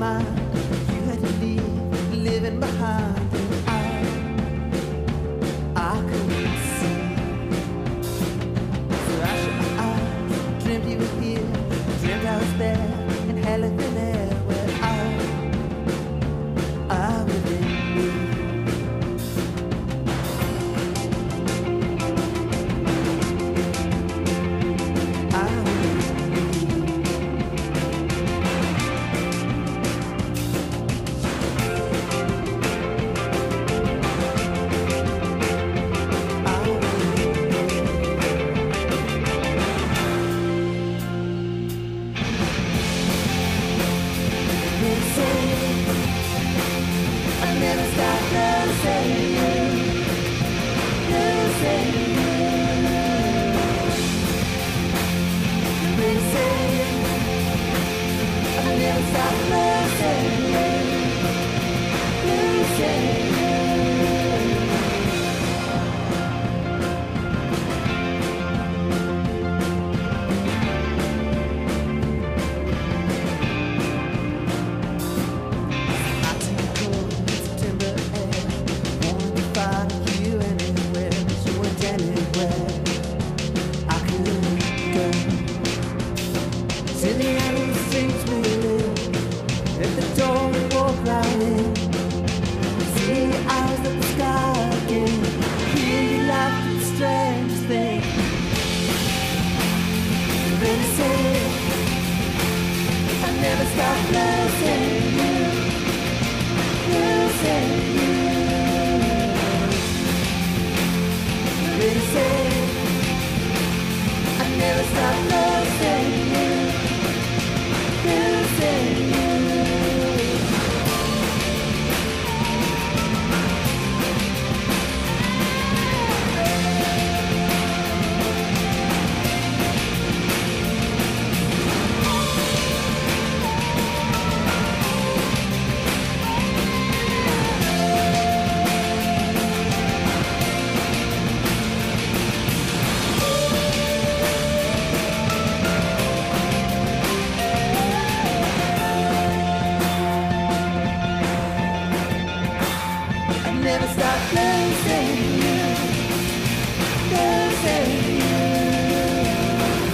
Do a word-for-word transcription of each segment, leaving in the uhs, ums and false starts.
mind. You had to leave, living behind. And I, I couldn't see. So I shut my eyes, dreamt you were here, dreamt I was there in hell and thin air, where I, I within me. Never stop losing you, losing you.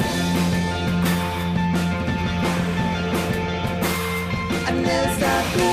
I never stop losing you.